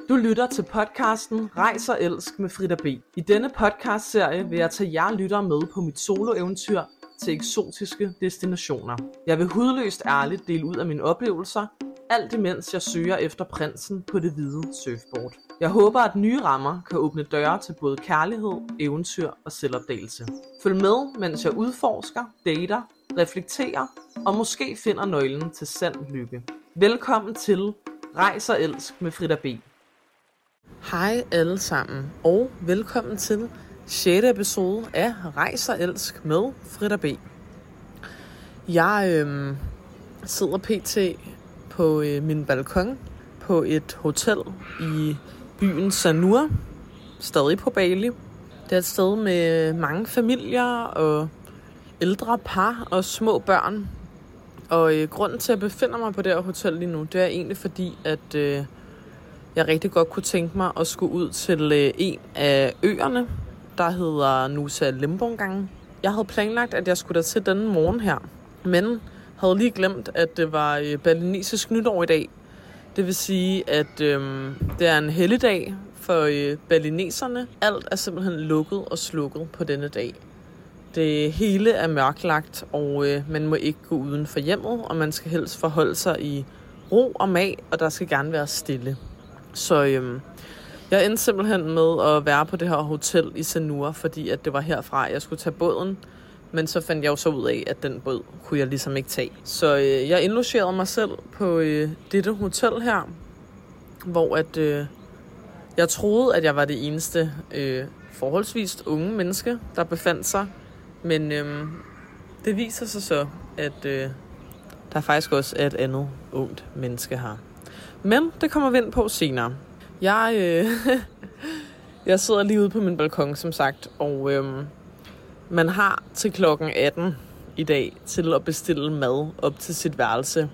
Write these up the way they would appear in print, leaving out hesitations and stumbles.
Du lytter til podcasten Rejs og Elsk med Frida B. I denne podcastserie vil jeg tage jer lyttere med på mit soloeventyr til eksotiske destinationer. Jeg vil hudløst ærligt dele ud af mine oplevelser, alt imens jeg søger efter prinsen på det hvide surfboard. Jeg håber, at nye rammer kan åbne døre til både kærlighed, eventyr og selvopdagelse. Følg med, mens jeg udforsker, dater, reflekterer og måske finder nøglen til sand lykke. Velkommen til Rejs og Elsk med Frida B. Hej alle sammen, og velkommen til 6. episode af Rejs og Elsk med Frida B. Jeg sidder pt. På min balkon på et hotel i byen Sanur, stadig på Bali. Det er et sted med mange familier og ældre par og små børn. Og grunden til, at jeg befinder mig på det her hotel lige nu, det er egentlig fordi, at jeg rigtig godt kunne tænke mig at skulle ud til en af øerne, der hedder Nusa Lembongan. Jeg havde planlagt, at jeg skulle der til denne morgen her, men havde lige glemt, at det var balinesisk nytår i dag. Det vil sige, at det er en helligdag for balineserne. Alt er simpelthen lukket og slukket på denne dag. Det hele er mørklagt, og man må ikke gå uden for hjemmet, og man skal helst forholde sig i ro og mag, og der skal gerne være stille. Så jeg endte simpelthen med at være på det her hotel i Sanur, fordi at det var herfra, jeg skulle tage båden. Men så fandt jeg jo så ud af, at den båd kunne jeg ligesom ikke tage. Så jeg indlogerede mig selv på dette hotel her, hvor at jeg troede, at jeg var det eneste forholdsvis unge menneske, der befandt sig. Men det viser sig så, at der faktisk også er et andet ungt menneske her. Men det kommer vi ind på senere. Jeg sidder lige ude på min balkon, som sagt, og man har til klokken 18 i dag til at bestille mad op til sit værelse.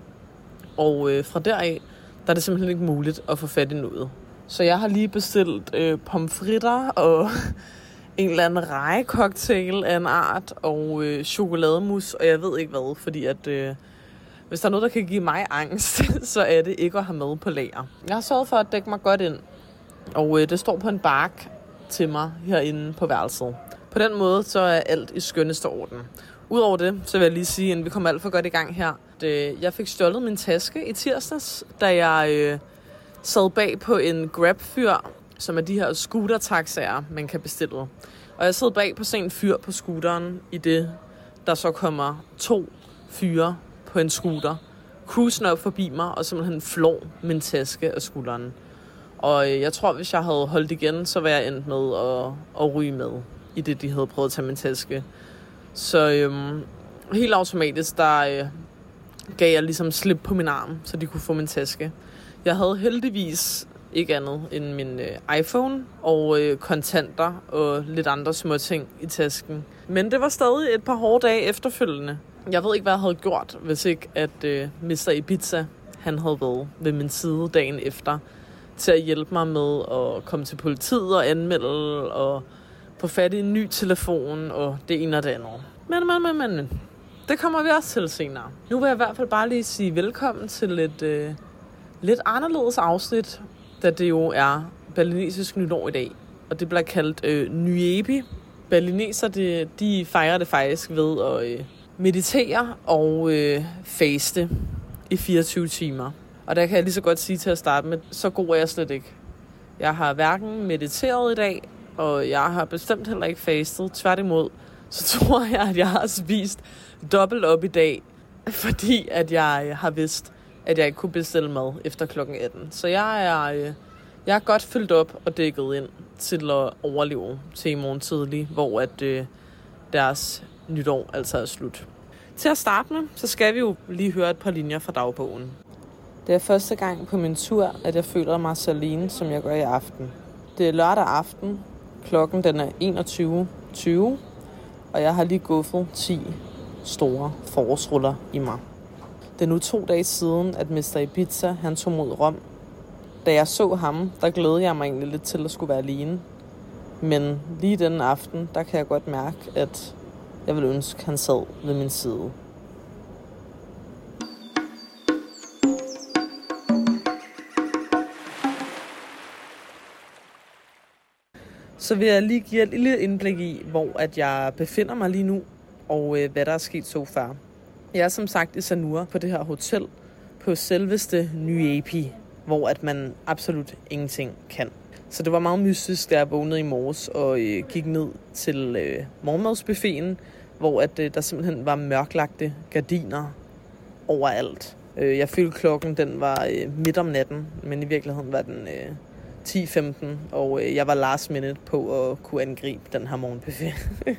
Og fra deraf, der er det simpelthen ikke muligt at få fat i noget. Så jeg har lige bestilt pomfritter og en eller anden rejecocktail af en art og chokolademus, og jeg ved ikke hvad, fordi at hvis der er noget, der kan give mig angst, så er det ikke at have mad på lager. Jeg har sørget for at dække mig godt ind, og det står på en bark til mig herinde på værelset. På den måde, så er alt i skønneste orden. Udover det, så vil jeg lige sige, at vi kommer alt for godt i gang her. Jeg fik stjålet min taske i tirsdags, da jeg sad bag på en Grab-fyr, som er de her scooter-taxaer, man kan bestille. Og jeg sad bag på sådan en fyr på scooteren, i det der så kommer 2 fyre på en scooter, cruisen op forbi mig og simpelthen flår min taske af skulderen. Og jeg tror, hvis jeg havde holdt igen, så var jeg endt med at ryge med, i det de havde prøvet at tage min taske. Så helt automatisk, der gav jeg ligesom slip på min arm, så de kunne få min taske. Jeg havde heldigvis ikke andet end min iPhone og kontanter og lidt andre små ting i tasken. Men det var stadig et par hårde dage efterfølgende. Jeg ved ikke, hvad jeg havde gjort, hvis ikke at Mr. Ibiza, han havde været ved min side dagen efter, til at hjælpe mig med at komme til politiet og anmelde og få fat i en ny telefon og det ene og det andet. Men, det kommer vi også til senere. Nu vil jeg i hvert fald bare lige sige velkommen til et lidt anderledes afsnit, da det jo er balinesisk nytår i dag, og det bliver kaldt Nuyebi. Balineser, de fejrer det faktisk ved at meditere og faste i 24 timer. Og der kan jeg lige så godt sige til at starte med, så god er jeg slet ikke. Jeg har hverken mediteret i dag, og jeg har bestemt heller ikke fastet. Tværtimod, så tror jeg, at jeg har spist dobbelt op i dag, fordi at jeg har vidst, at jeg ikke kunne bestille mad efter klokken 18. Så jeg er godt fyldt op og dækket ind til at overleve til i morgen tidlig, hvor at deres nytår altså er slut. Til at starte med, så skal vi jo lige høre et par linjer fra dagbogen. Det er første gang på min tur, at jeg føler mig så alene, som jeg gør i aften. Det er lørdag aften, klokken den er 21:20, og jeg har lige guffet 10 store forårsruller i mig. Det er nu 2 dage siden, at Mr. Ibiza han tog mod Rom. Da jeg så ham, der glædede jeg mig egentlig lidt til at skulle være alene. Men lige den aften, der kan jeg godt mærke, at jeg ville ønske, han sad ved min side. så vil jeg lige give et lille indblik i, hvor at jeg befinder mig lige nu, og hvad der er sket så far. Jeg er som sagt i Sanur på det her hotel på selveste Nyepi, hvor at man absolut ingenting kan. Så det var meget mystisk, da jeg vågnede i morges og gik ned til morgenmadsbuffeten, hvor at der simpelthen var mørklagte gardiner overalt. Jeg følte klokken, den var midt om natten, men i virkeligheden var den 10:15, og jeg var last minute på at kunne angribe den her morgenbuffet.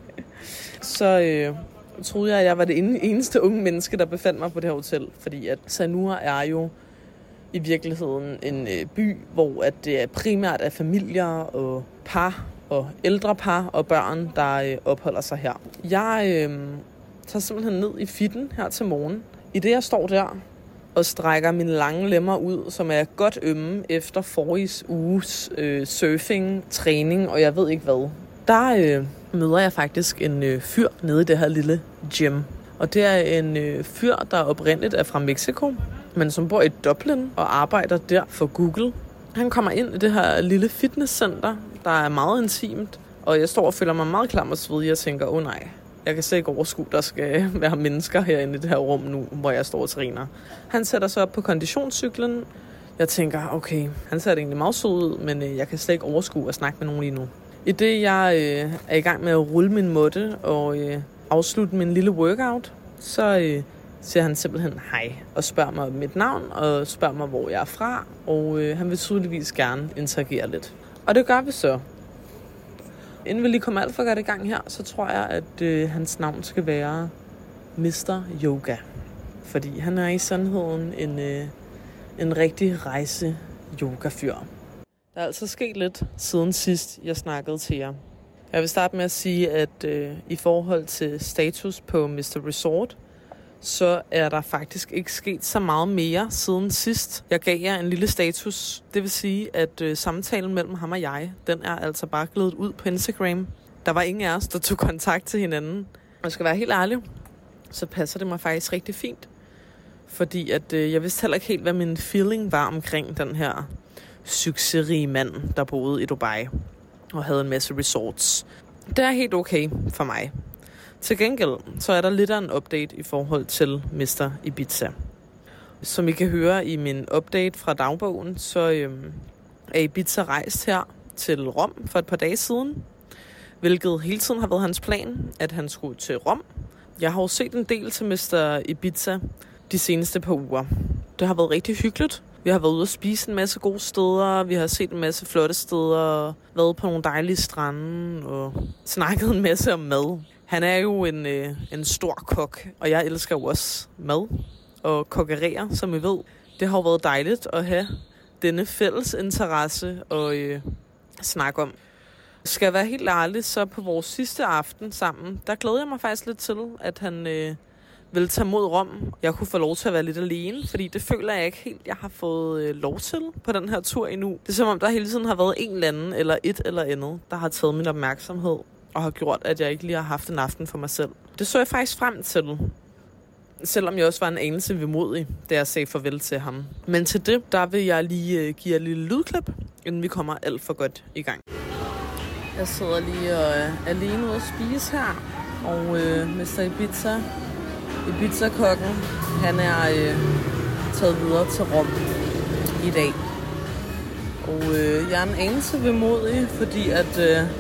Så troede jeg, at jeg var det eneste unge menneske, der befandt mig på det her hotel, fordi at Sanur er jo i virkeligheden en by, hvor at det primært er familier og par og ældre par og børn, der opholder sig her. Jeg tager simpelthen ned i fitten her til morgen. I det jeg står der og strækker mine lange lemmer ud, som er godt ømme efter forrige uges surfing, træning og jeg ved ikke hvad. Der møder jeg faktisk en fyr nede i det her lille gym. Og det er en fyr, der oprindeligt er fra Mexico, men som bor i Dublin og arbejder der for Google. Han kommer ind i det her lille fitnesscenter, der er meget intimt, og jeg står og føler mig meget klam og svedig og tænker, nej, jeg kan slet ikke overskue, der skal være mennesker herinde i det her rum nu, hvor jeg står og træner. Han sætter sig op på konditionscyklen. Jeg tænker, okay, han ser det egentlig meget sød ud, men jeg kan slet ikke overskue at snakke med nogen lige nu. I det jeg er i gang med at rulle min måtte og afslutte min lille workout, så siger han simpelthen hej og spørger mig om mit navn og spørger mig, hvor jeg er fra. Og han vil tydeligvis gerne interagere lidt. Og det gør vi så. Inden vi lige kommer alt for godt i gang her, så tror jeg, at hans navn skal være Mr. Yoga. Fordi han er i sandheden en rigtig rejse-yoga-fyr. Der er altså sket lidt siden sidst, jeg snakkede til jer. Jeg vil starte med at sige, at i forhold til status på Mr. Resort, så er der faktisk ikke sket så meget mere siden sidst. Jeg gav jer en lille status. Det vil sige, at samtalen mellem ham og jeg, den er altså bare glædet ud på Instagram. Der var ingen af os, der tog kontakt til hinanden. Og jeg skal være helt ærlig, så passer det mig faktisk rigtig fint. Fordi at jeg vidste heller ikke helt, hvad min feeling var omkring den her succesrige mand, der boede i Dubai og havde en masse resorts. Det er helt okay for mig. Til gengæld, så er der lidt af en update i forhold til Mr. Ibiza. Som I kan høre i min update fra dagbogen, så er Ibiza rejst her til Rom for et par dage siden. Hvilket hele tiden har været hans plan, at han skulle til Rom. Jeg har jo set en del til Mr. Ibiza de seneste par uger. Det har været rigtig hyggeligt. Vi har været ude at spise en masse gode steder, vi har set en masse flotte steder, været på nogle dejlige strande og snakket en masse om mad. Han er jo en stor kok, og jeg elsker jo også mad og kokkerere, som I ved. Det har jo været dejligt at have denne fælles interesse og snakke om. Skal jeg være helt ærlig, så på vores sidste aften sammen, der glæder jeg mig faktisk lidt til, at han ville tage mod Rom. Jeg kunne få lov til at være lidt alene, fordi det føler jeg ikke helt, jeg har fået lov til på den her tur endnu. Det er som om, der hele tiden har været en eller anden, eller et eller andet, der har taget min opmærksomhed og har gjort, at jeg ikke lige har haft en aften for mig selv. Det så jeg faktisk frem til, selvom jeg også var en anelse vemodig, da jeg sagde farvel til ham. Men til det, der vil jeg lige give jer et lille lydklip, inden vi kommer alt for godt i gang. Jeg sidder lige og er alene ude at spise her, og Mr. Ibiza-kokken, han er taget videre til Rom i dag. Og jeg er en anelse vemodig, fordi at,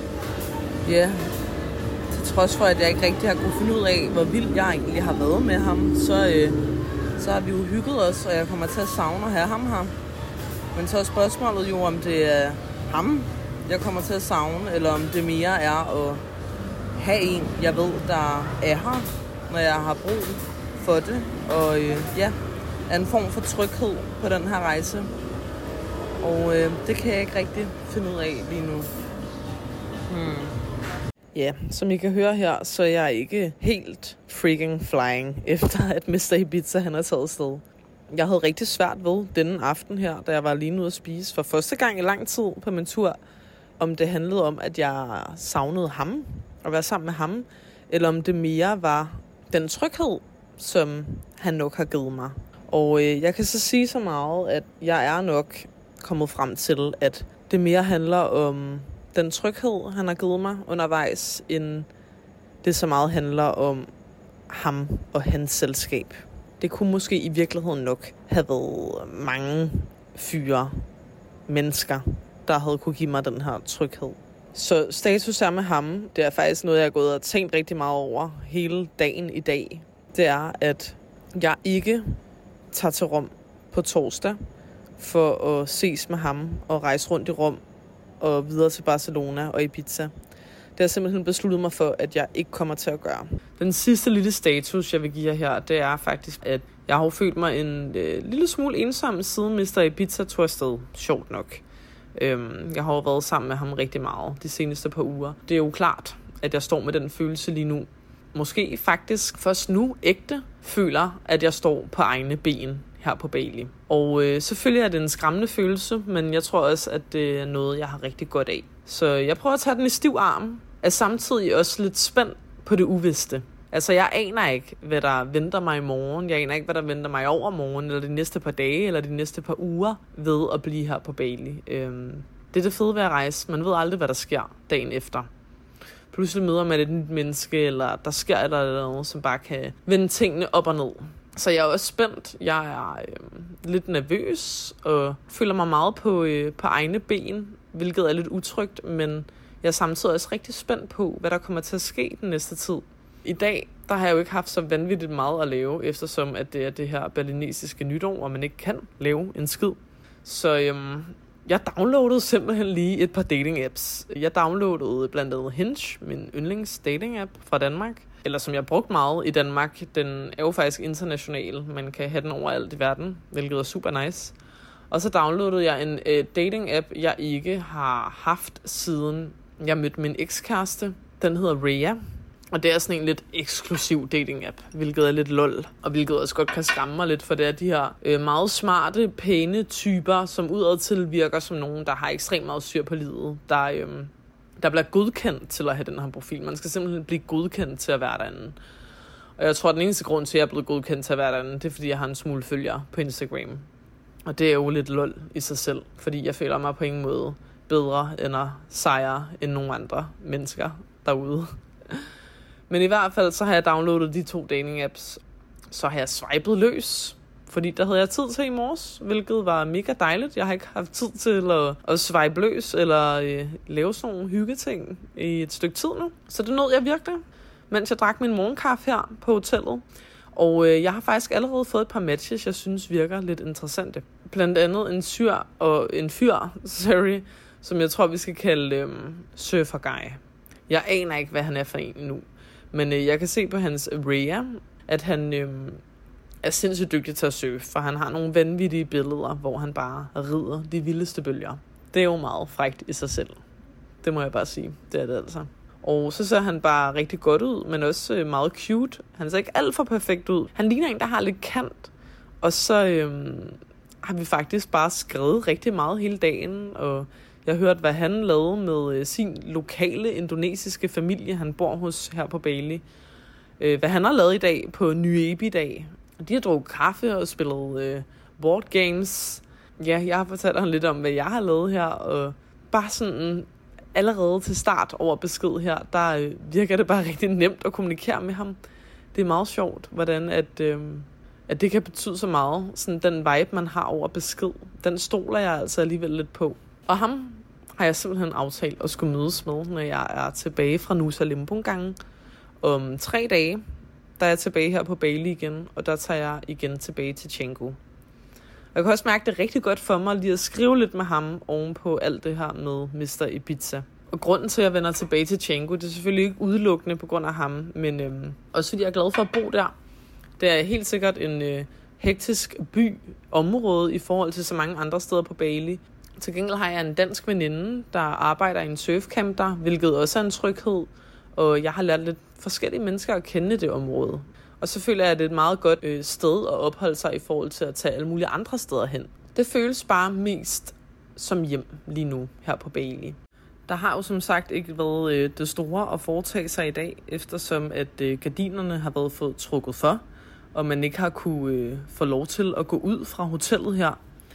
til trods for, at jeg ikke rigtig har kunnet finde ud af, hvor vild jeg egentlig har været med ham, så har vi jo hygget os, og jeg kommer til at savne at have ham her. Men så er spørgsmålet jo, om det er ham, jeg kommer til at savne, eller om det mere er at have en, jeg ved, der er her, når jeg har brug for det. Og er en form for tryghed på den her rejse. Og det kan jeg ikke rigtig finde ud af lige nu. Ja, som I kan høre her, så er jeg ikke helt freaking flying, efter at Mr. Ibiza han er taget sted. Jeg havde rigtig svært ved denne aften her, da jeg var alene ude at spise for første gang i lang tid på min tur, om det handlede om, at jeg savnede ham, at være sammen med ham, eller om det mere var den tryghed, som han nok har givet mig. Og jeg kan så sige så meget, at jeg er nok kommet frem til, at det mere handler om den tryghed, han har givet mig undervejs, end det så meget handler om ham og hans selskab. Det kunne måske i virkeligheden nok have været mange fyre, mennesker, der havde kunne give mig den her tryghed. Så status er med ham, det er faktisk noget, jeg har gået og tænkt rigtig meget over hele dagen i dag. Det er, at jeg ikke tager til Rom på torsdag for at ses med ham og rejse rundt i Rom og videre til Barcelona og Ibiza. Det har simpelthen besluttet mig for, at jeg ikke kommer til at gøre. Den sidste lille status, jeg vil give jer her, det er faktisk, at jeg har følt mig en lille smule ensom, siden Mr. Ibiza tog afsted. Sjovt nok. Jeg har jo været sammen med ham rigtig meget de seneste par uger. Det er jo klart, at jeg står med den følelse lige nu. Måske faktisk først nu ægte føler, at jeg står på egne ben her på Bali. Og selvfølgelig er det en skræmmende følelse, men jeg tror også, at det er noget, jeg har rigtig godt af. Så jeg prøver at tage den i stiv arm, er samtidig også lidt spændt på det uviste. Altså, jeg aner ikke, hvad der venter mig i morgen. Jeg aner ikke, hvad der venter mig over morgen, eller de næste par dage, eller de næste par uger ved at blive her på Bali. Det er det fede ved at rejse. Man ved aldrig, hvad der sker dagen efter. Pludselig møder man et nyt menneske, eller der sker et eller andet, som bare kan vende tingene op og ned. Så jeg er også spændt. Jeg er lidt nervøs, og føler mig meget på egne ben, hvilket er lidt utrygt, men jeg er samtidig også rigtig spændt på, hvad der kommer til at ske den næste tid. I dag, der har jeg jo ikke haft så vanvittigt meget at lave, eftersom at det er det her balinesiske nytår, og man ikke kan lave en skid. Så jeg downloadede simpelthen lige et par dating-apps. Jeg downloadede blandt andet Hinge, min yndlings dating-app fra Danmark. Eller som jeg brugte meget i Danmark. Den er jo faktisk international. Man kan have den overalt i verden, hvilket er super nice. Og så downloadede jeg en dating-app, jeg ikke har haft siden jeg mødte min ekskæreste. Den hedder Raya. Og det er sådan en lidt eksklusiv dating-app, hvilket er lidt lol, og hvilket også godt kan skræmme mig lidt, for det er de her meget smarte, pæne typer, som udadtil virker som nogen, der har ekstremt meget styr på livet, der bliver godkendt til at have den her profil. Man skal simpelthen blive godkendt til at være derinde. Og jeg tror, at den eneste grund til, at jeg er blevet godkendt til at være derinde, det er, fordi jeg har en smule følgere på Instagram. Og det er jo lidt lol i sig selv, fordi jeg føler mig på ingen måde bedre eller sejere end nogle andre mennesker derude. Men i hvert fald, så har jeg downloadet de 2 dating-apps. Så har jeg swipet løs, fordi der havde jeg tid til i morges, hvilket var mega dejligt. Jeg har ikke haft tid til at swipe løs eller lave sådan nogle hyggeting i et stykke tid nu. Så det nåede jeg virkelig, mens jeg drak min morgenkaffe her på hotellet. Og jeg har faktisk allerede fået et par matches, jeg synes virker lidt interessante. Blandt andet en fyr, som jeg tror, vi skal kalde surfer guy. Jeg aner ikke, hvad han er for en nu. Men jeg kan se på hans Raya, at han er sindssygt dygtig til at surfe, for han har nogle vanvittige billeder, hvor han bare rider de vildeste bølger. Det er jo meget frækt i sig selv. Det må jeg bare sige. Det er det altså. Og så ser han bare rigtig godt ud, men også meget cute. Han ser ikke alt for perfekt ud. Han ligner en, der har lidt kant. Og så har vi faktisk bare skrevet rigtig meget hele dagen, og jeg har hørt, hvad han lavede med sin lokale indonesiske familie, han bor hos her på Bali. Hvad han har lavet i dag på Nuebi-dag. De har drukket kaffe og spillet board games. Ja, jeg har fortalt ham lidt om, hvad jeg har lavet her. Og bare sådan allerede til start over besked her, der virker det bare rigtig nemt at kommunikere med ham. Det er meget sjovt, hvordan at det kan betyde så meget. Sådan den vibe, man har over besked, den stoler jeg altså alligevel lidt på. Og ham har jeg simpelthen aftalt at skulle mødes med, når jeg er tilbage fra Nusa Lembongan. Om 3 dage, der er jeg tilbage her på Bali igen, og der tager jeg igen tilbage til Canggu. Jeg kan også mærke, det er rigtig godt for mig lige at skrive lidt med ham ovenpå alt det her med Mr. Ibiza. Og grunden til, at jeg vender tilbage til Canggu, det er selvfølgelig ikke udelukkende på grund af ham, men også fordi jeg er glad for at bo der. Det er helt sikkert en hektisk område i forhold til så mange andre steder på Bali. Til gengæld har jeg en dansk veninde, der arbejder i en surfcamp der, hvilket også er en tryghed. Og jeg har lært lidt forskellige mennesker at kende i det område. Og så føler jeg, at det er et meget godt sted at opholde sig i forhold til at tage alle mulige andre steder hen. Det føles bare mest som hjem lige nu her på Bali. Der har jo som sagt ikke været det store at foretage sig i dag, eftersom at gardinerne har været fået trukket for, og man ikke har kunne få lov til at gå ud fra hotellet her.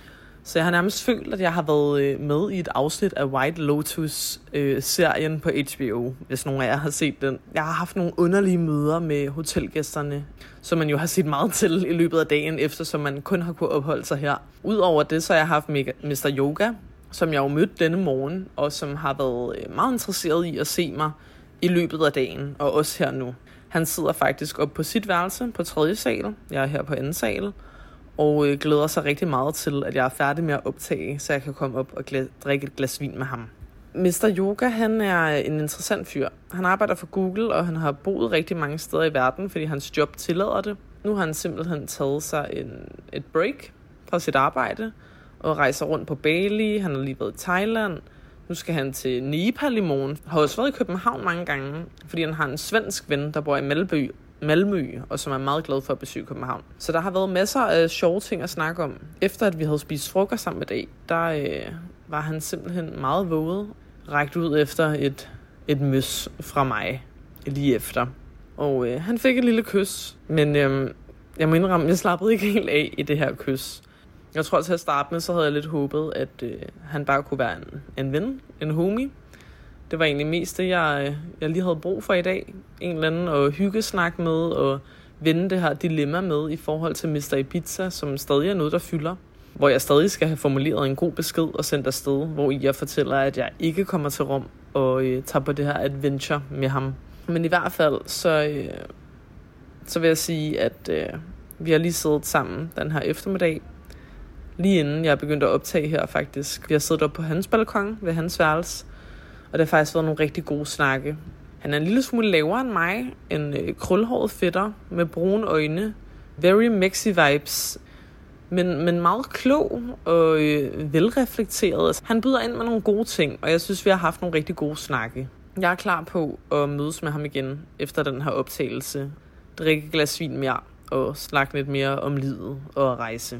Så jeg har nærmest følt, at jeg har været med i et afsnit af White Lotus-serien på HBO, hvis nogen af jer har set den. Jeg har haft nogle underlige møder med hotelgæsterne, som man jo har set meget til i løbet af dagen, eftersom man kun har kunnet opholde sig her. Udover det, så har jeg haft Mr. Yoga, som jeg jo mødte denne morgen, og som har været meget interesseret i at se mig i løbet af dagen, og også her nu. Han sidder faktisk op på sit værelse på 3. sal. Jeg er her på 2. sal. Og glæder sig rigtig meget til, at jeg er færdig med at optage, så jeg kan komme op og drikke et glas vin med ham. Mr. Yoga, han er en interessant fyr. Han arbejder for Google, og han har boet rigtig mange steder i verden, fordi hans job tillader det. Nu har han simpelthen taget sig et break fra sit arbejde, og rejser rundt på Bali. Han har lige været i Thailand. Nu skal han til Nepal i morgen. Har også været i København mange gange, fordi han har en svensk ven, der bor i Malmø, og som er meget glad for at besøge København. Så der har været masser af sjove ting at snakke om. Efter at vi havde spist frokost sammen med dag, der var han simpelthen meget våget, rækt ud efter et møs fra mig lige efter. Og han fik et lille kys, men jeg må indrømme, jeg slappede ikke helt af i det her kys. Jeg tror til at starte med, så havde jeg lidt håbet, at han bare kunne være en ven, en homie. Det var egentlig mest det, jeg lige havde brug for i dag. En eller anden at hyggesnak med og vende det her dilemma med i forhold til Mr. Ibiza, som stadig er noget, der fylder. Hvor jeg stadig skal have formuleret en god besked og sendt afsted, hvor jeg fortæller, at jeg ikke kommer til Rom og tager på det her adventure med ham. Men i hvert fald, så vil jeg sige, at vi har lige siddet sammen den her eftermiddag. Lige inden jeg begyndte at optage her faktisk. Vi har siddet op på hans balkon ved hans værelse. Og det har faktisk været nogle rigtig gode snakke. Han er en lille smule lavere end mig. En krølhåret fætter med brune øjne. Very Mexi vibes. Men meget klog og velreflekteret. Han byder ind med nogle gode ting, og jeg synes, vi har haft nogle rigtig gode snakke. Jeg er klar på at mødes med ham igen efter den her optagelse. Drikke et glas vin mere og snakke lidt mere om livet og rejse.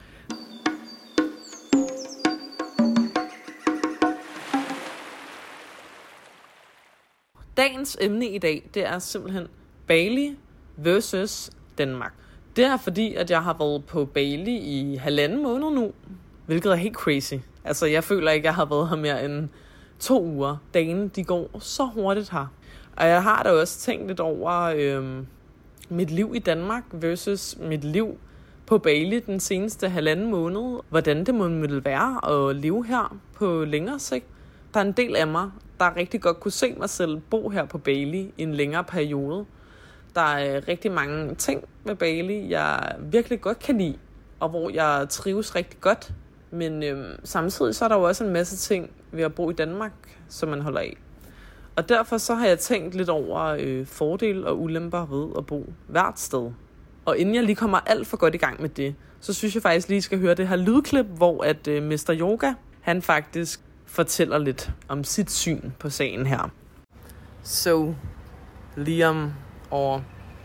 Dagens emne i dag, det er simpelthen Bali versus Danmark. Det er fordi, at jeg har været på Bali i 1,5 måned nu, hvilket er helt crazy. Altså, jeg føler ikke, at jeg har været her mere end 2 uger. Dagene, de går så hurtigt her. Og jeg har da også tænkt lidt over mit liv i Danmark versus mit liv på Bali den seneste 1,5 måned. Hvordan det må være at leve her på længere sigt. Der er en del af mig, der rigtig godt kunne se mig selv bo her på Bali i en længere periode. Der er rigtig mange ting med Bali, jeg virkelig godt kan lide, og hvor jeg trives rigtig godt. Men samtidig så er der jo også en masse ting ved at bo i Danmark, som man holder af. Og derfor så har jeg tænkt lidt over fordele og ulemper ved at bo hvert sted. Og inden jeg lige kommer alt for godt i gang med det, så synes jeg faktisk lige skal høre det her lydklip, hvor at Mr. Yoga, han faktisk fortæller lidt om sit syn på sagen her. So, Liam or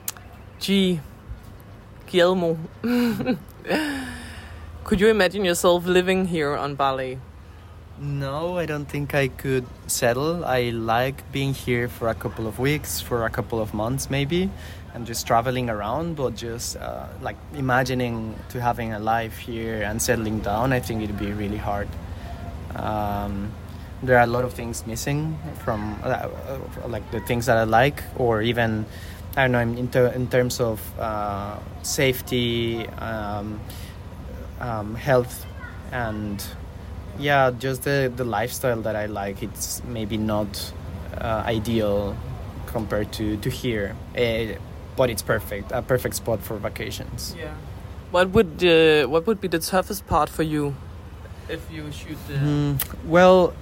Guillermo, could you imagine yourself living here on Bali? No, I don't think I could settle. I like being here for a couple of weeks, for a couple of months maybe, and just traveling around, but just like imagining to having a life here and settling down, I think it'd be really hard. There are a lot of things missing from like the things that I like, or even I don't know in terms of safety, health, and yeah, just the lifestyle that I like. It's maybe not ideal compared to here, but it's perfect, a perfect spot for vacations. Yeah. What would be the toughest part for you? If you should... Well,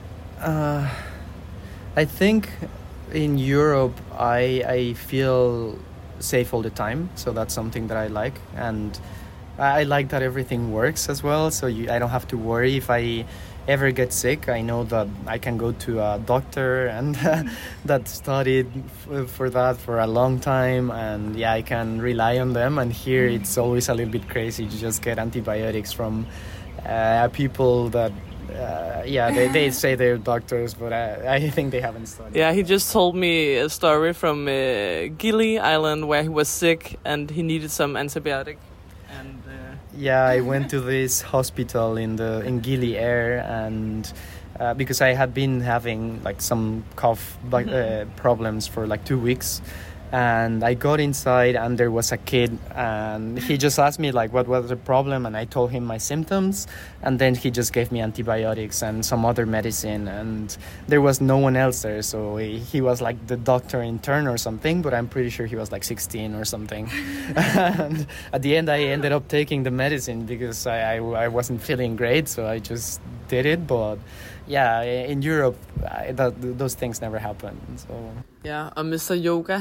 I think in Europe I feel safe all the time, so that's something that I like, and I like that everything works as well, so I don't have to worry if I ever get sick. I know that I can go to a doctor and that studied for that for a long time, and yeah, I can rely on them. And here it's always a little bit crazy. You just get antibiotics from people that they say they're doctors, but I think they haven't studied. Yeah, he just told me a story from Gili Island where he was sick and he needed some antibiotic, and Yeah, I went to this hospital in Gili Air, and because I had been having like some cough problems for like 2 weeks. And I got inside, and there was a kid, and he just asked me like what was the problem, and I told him my symptoms, and then he just gave me antibiotics and some other medicine, and there was no one else there, so he was like the doctor in turn or something, but I'm pretty sure he was like 16 or something. And at the end I ended up taking the medicine because I wasn't feeling great, so I just did it. But yeah, in Europe, those things never happen. So. Ja, og Mr. Yoga,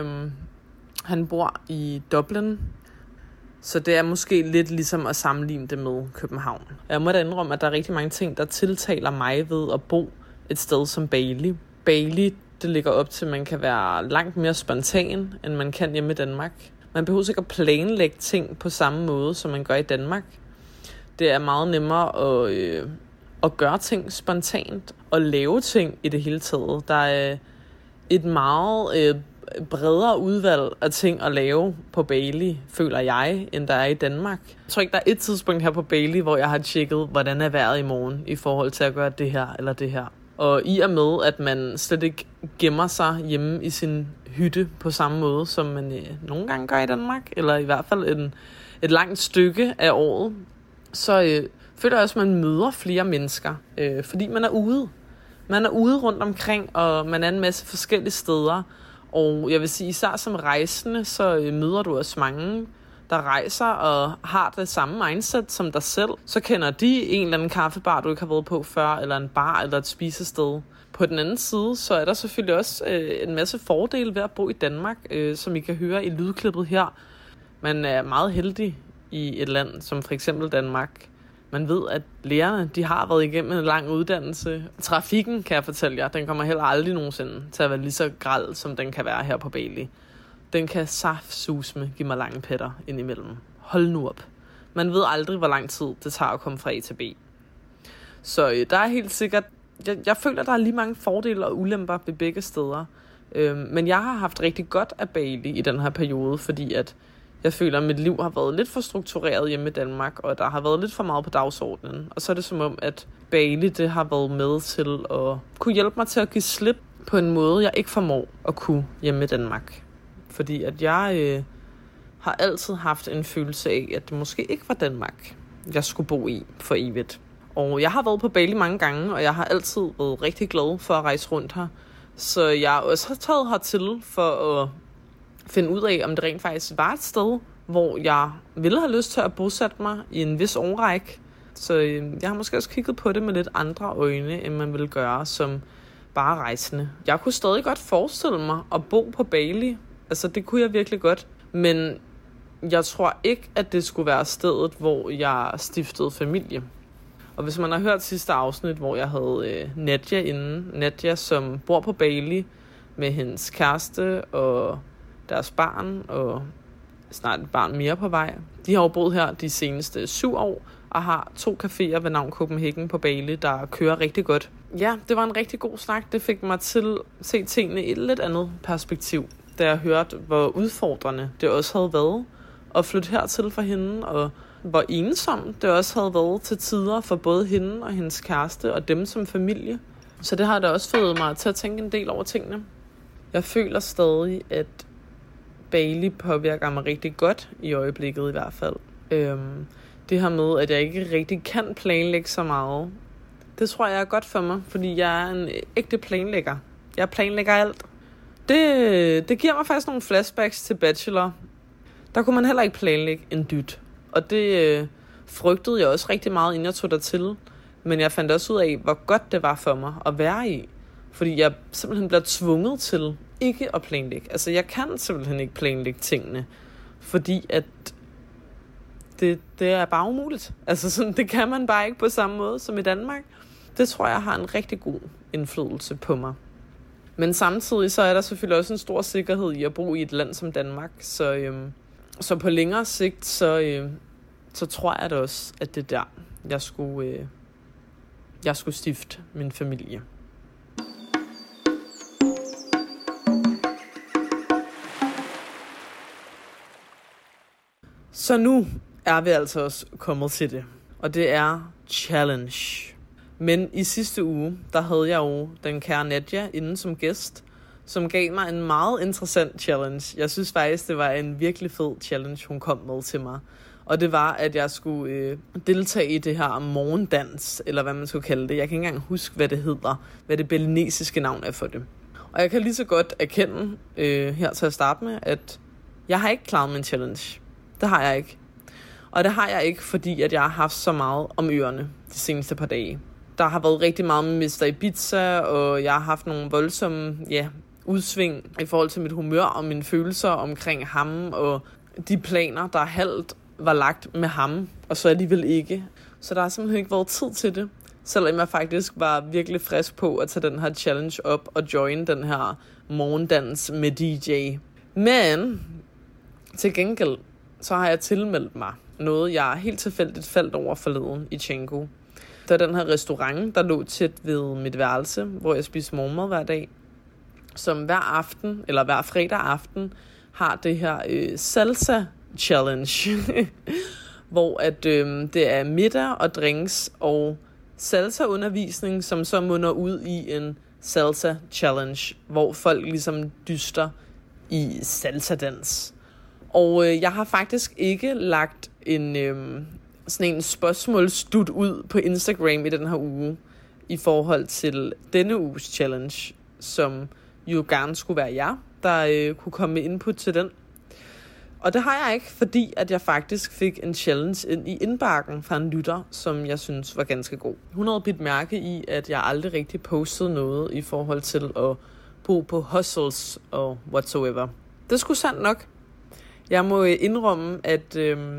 han bor i Dublin, så det er måske lidt ligesom at sammenligne det med København. Jeg må da indrømme, at der er rigtig mange ting, der tiltaler mig ved at bo et sted som Bali. Bali, det ligger op til, at man kan være langt mere spontan, end man kan hjemme i Danmark. Man behøver ikke at planlægge ting på samme måde, som man gør i Danmark. Det er meget nemmere at gøre ting spontant og lave ting i det hele taget. Der er et meget bredere udvalg af ting at lave på Bali, føler jeg, end der er i Danmark. Jeg tror ikke, der er et tidspunkt her på Bali, hvor jeg har tjekket, hvordan er vejret i morgen, i forhold til at gøre det her eller det her. Og i og med, at man slet ikke gemmer sig hjemme i sin hytte på samme måde, som man nogle gange gør i Danmark, eller i hvert fald et langt stykke af året, så føler jeg også, at man møder flere mennesker, fordi man er ude. Man er ude rundt omkring, og man er en masse forskellige steder. Og jeg vil sige, især som rejsende, så møder du også mange, der rejser og har det samme mindset som dig selv. Så kender de en eller anden kaffebar, du ikke har været på før, eller en bar eller et spisested. På den anden side, så er der selvfølgelig også en masse fordele ved at bo i Danmark, som I kan høre i lydklippet her. Man er meget heldig i et land som for eksempel Danmark. Man ved, at lærerne, de har været igennem en lang uddannelse. Trafikken, kan jeg fortælle jer, den kommer heller aldrig nogensinde til at være lige så græld, som den kan være her på Bali. Den kan saftsusme give mig lange patter indimellem. Hold nu op. Man ved aldrig, hvor lang tid det tager at komme fra A til B. Så der er helt sikkert... Jeg føler, der er lige mange fordele og ulemper ved begge steder. Men jeg har haft rigtig godt af Bali i den her periode, fordi at jeg føler, at mit liv har været lidt for struktureret hjemme i Danmark, og der har været lidt for meget på dagsordenen. Og så er det som om, at Bali det har været med til at kunne hjælpe mig til at give slip på en måde, jeg ikke formår at kunne hjemme i Danmark. Fordi at jeg har altid haft en følelse af, at det måske ikke var Danmark, jeg skulle bo i for evigt. Og jeg har været på Bali mange gange, og jeg har altid været rigtig glad for at rejse rundt her. Så jeg også har taget hertil for at finde ud af, om det rent faktisk var et sted, hvor jeg ville have lyst til at bosætte mig i en vis årrække. Så jeg har måske også kigget på det med lidt andre øjne, end man ville gøre som bare rejsende. Jeg kunne stadig godt forestille mig at bo på Bali. Altså det kunne jeg virkelig godt. Men jeg tror ikke, at det skulle være stedet, hvor jeg stiftede familie. Og hvis man har hørt sidste afsnit, hvor jeg havde Nadia inde. Nadia, som bor på Bali med hendes kæreste og deres barn, og snart et barn mere på vej. De har jo boet her de seneste 7 år, og har 2 caféer ved navn Copenhagen på Bali, der kører rigtig godt. Ja, det var en rigtig god snak. Det fik mig til at se tingene i et lidt andet perspektiv, da jeg hørte, hvor udfordrende det også havde været at flytte hertil for hende, og hvor ensomt det også havde været til tider for både hende og hendes kæreste og dem som familie. Så det har da også fået mig til at tænke en del over tingene. Jeg føler stadig, at Bali påvirker mig rigtig godt, i øjeblikket i hvert fald. Det her med, at jeg ikke rigtig kan planlægge så meget, det tror jeg er godt for mig, fordi jeg er en ægte planlægger. Jeg planlægger alt. Det giver mig faktisk nogle flashbacks til Bachelor. Der kunne man heller ikke planlægge en dyt. Og det frygtede jeg også rigtig meget, inden jeg tog dertil. Men jeg fandt også ud af, hvor godt det var for mig at være i. Fordi jeg simpelthen bliver tvunget til ikke at planlægge. Altså jeg kan simpelthen ikke planlægge tingene. Fordi at det er bare umuligt. Altså sådan, det kan man bare ikke på samme måde som i Danmark. Det tror jeg har en rigtig god indflydelse på mig. Men samtidig så er der selvfølgelig også en stor sikkerhed i at bo i et land som Danmark. Så på længere sigt, så tror jeg da også, at det er der, jeg skulle stifte min familie. Så nu er vi altså også kommet til det. Og det er challenge. Men i sidste uge, der havde jeg jo den kære Nadia inde som gæst, som gav mig en meget interessant challenge. Jeg synes faktisk, det var en virkelig fed challenge, hun kom med til mig. Og det var, at jeg skulle deltage i det her morgendans, eller hvad man skulle kalde det. Jeg kan ikke engang huske, hvad det hedder, hvad det balinesiske navn er for det. Og jeg kan lige så godt erkende her til at starte med, at jeg har ikke klaret min challenge. Det har jeg ikke. Og det har jeg ikke, fordi at jeg har haft så meget om ørerne de seneste par dage. Der har været rigtig meget med Mr. Ibiza, og jeg har haft nogle voldsomme udsving i forhold til mit humør og mine følelser omkring ham, og de planer, der halvt var lagt med ham, og så alligevel ikke. Så der har simpelthen ikke været tid til det, selvom jeg faktisk var virkelig frisk på at tage den her challenge op og join den her morgendans med DJ. Men til gengæld, så har jeg tilmeldt mig noget, jeg helt tilfældigt faldt over forleden i Canggu. Der er den her restaurant, der lå tæt ved mit værelse, hvor jeg spiser morgenmad hver dag, som hver aften, eller hver fredag aften, har det her salsa challenge, hvor at det er middag og drinks og salsa-undervisning, som så munder ud i en salsa challenge, hvor folk ligesom dyster i salsa-dans. Og jeg har faktisk ikke lagt sådan en spørgsmålsdut ud på Instagram i den her uge, i forhold til denne uges challenge, som jo gerne skulle være jer, der kunne komme med input til den. Og det har jeg ikke, fordi at jeg faktisk fik en challenge ind i indbakken fra en lytter, som jeg synes var ganske god. Hun havde bidt mærke i, at jeg aldrig rigtig postede noget i forhold til at bo på hostels og whatsoever. Det skulle sandt nok. Jeg må indrømme, at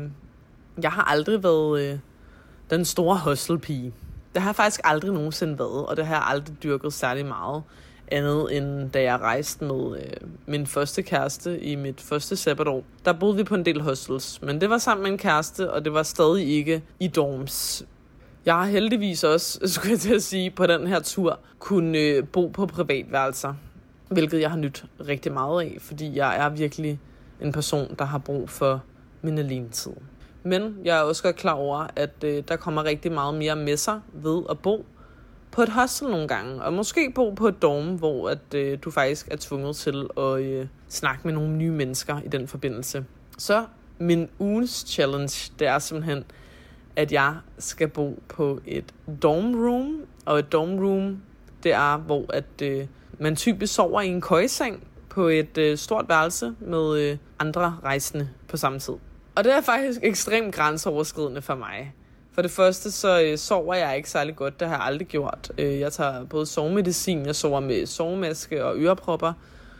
jeg har aldrig været den store hostelpige. Det har jeg faktisk aldrig nogensinde været, og det har jeg aldrig dyrket særlig meget. Andet end da jeg rejste med min første kæreste i mit første sabbatår. Der boede vi på en del hostels, men det var sammen med en kæreste, og det var stadig ikke i dorms. Jeg har heldigvis også, skulle jeg til at sige, på den her tur kunne bo på privatværelser, hvilket jeg har nydt rigtig meget af, fordi jeg er virkelig en person, der har brug for min alenetid. Men jeg er også godt klar over, at der kommer rigtig meget mere med sig ved at bo på et hostel nogle gange, og måske bo på et dorm, hvor at, du faktisk er tvunget til at snakke med nogle nye mennesker i den forbindelse. Så min ugens challenge, det er simpelthen, at jeg skal bo på et dorm room, og et dorm room, det er, hvor at, man typisk sover i en køjeseng på et stort værelse med andre rejsende på samme tid. Og det er faktisk ekstremt grænseoverskridende for mig. For det første, så sover jeg ikke særlig godt. Det har jeg aldrig gjort. Jeg tager både sovemedicin, jeg sover med sovemaske og ørepropper.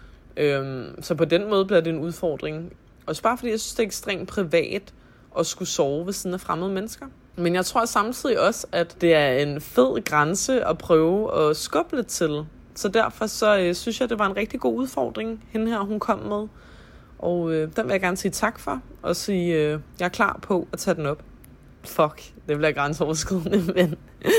Så på den måde bliver det en udfordring. Også bare fordi jeg synes, det er ekstremt privat at skulle sove ved siden af fremmede mennesker. Men jeg tror samtidig også, at det er en fed grænse at prøve at skubbe lidt til. Så derfor så synes jeg, det var en rigtig god udfordring, hende her hun kom med. Og den vil jeg gerne sige tak for, og sige, jeg er klar på at tage den op. Fuck, det bliver grænseoverskridende,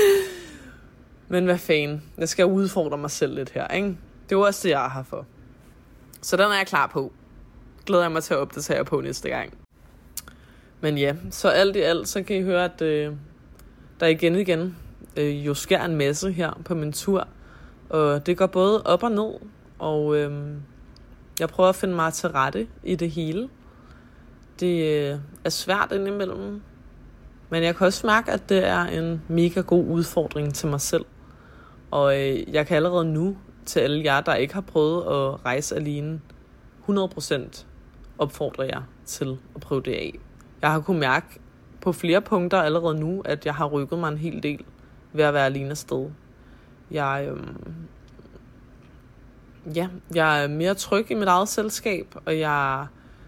men hvad fanden. Jeg skal udfordre mig selv lidt her, ikke? Det er også det, jeg er her for. Så den er jeg klar på. Glæder jeg mig til at opdatere på næste gang. Men ja, så alt i alt, så kan I høre, at der igen jo sker en masse her på min tur. Og det går både op og ned, og jeg prøver at finde mig til rette i det hele. Det er svært indimellem, men jeg kan også mærke, at det er en mega god udfordring til mig selv. Og jeg kan allerede nu, til alle jer, der ikke har prøvet at rejse alene, 100% opfordrer jeg til at prøve det af. Jeg har kunnet mærke på flere punkter allerede nu, at jeg har rykket mig en hel del ved at være alene afsted. Jeg er mere tryg i mit eget selskab, og jeg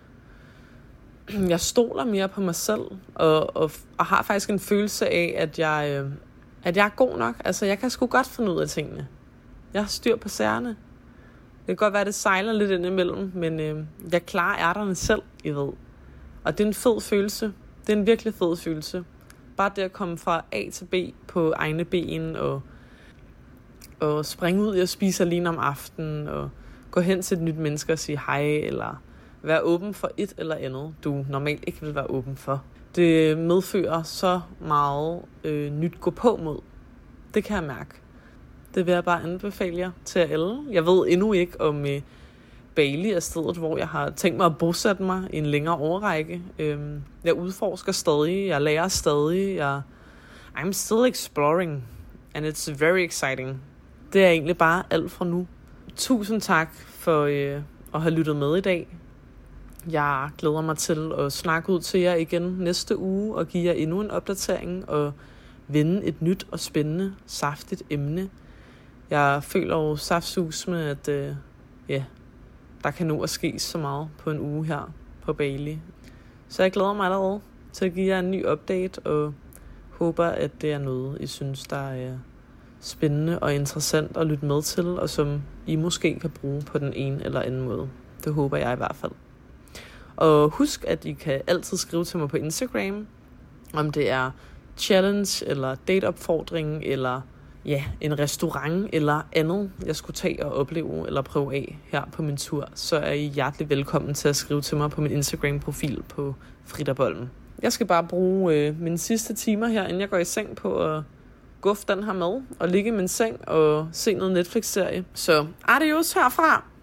stoler mere på mig selv, og har faktisk en følelse af, at jeg er god nok. Altså, jeg kan sgu godt finde ud af tingene. Jeg har styr på sagerne. Det kan godt være, at det sejler lidt indimellem, men jeg klarer ærterne selv, I ved. Og det er en fed følelse. Det er en virkelig fed følelse. Bare det at komme fra A til B på egne ben, og springe ud og spise alene om aftenen, og gå hen til et nyt menneske og sige hej, eller være åben for et eller andet, du normalt ikke vil være åben for. Det medfører så meget nyt gå på mod. Det kan jeg mærke. Det vil jeg bare anbefale jer til alle. Jeg ved endnu ikke, om Bali er stedet, hvor jeg har tænkt mig at bosætte mig i en længere årrække. Jeg udforsker stadig, jeg lærer stadig, I'm still exploring, and it's very exciting. Det er egentlig bare alt fra nu. Tusind tak for at have lyttet med i dag. Jeg glæder mig til at snakke ud til jer igen næste uge og give jer endnu en opdatering og vinde et nyt og spændende, saftigt emne. Jeg føler jo saftsus med, at der kan nå at ske så meget på en uge her på Bali. Så jeg glæder mig allerede til at give jer en ny update og håber, at det er noget, I synes, der er spændende og interessant at lytte med til, og som I måske kan bruge på den ene eller anden måde. Det håber jeg i hvert fald. Og husk, at I kan altid skrive til mig på Instagram, om det er challenge eller dateopfordring eller en restaurant eller andet, jeg skulle tage og opleve eller prøve af her på min tur, så er I hjertelig velkommen til at skrive til mig på min Instagram-profil på Frida Bollen. Jeg skal bare bruge mine sidste timer her, inden jeg går i seng, på at guffe den her med og ligge i min seng og se noget Netflix-serie. Så adios herfra!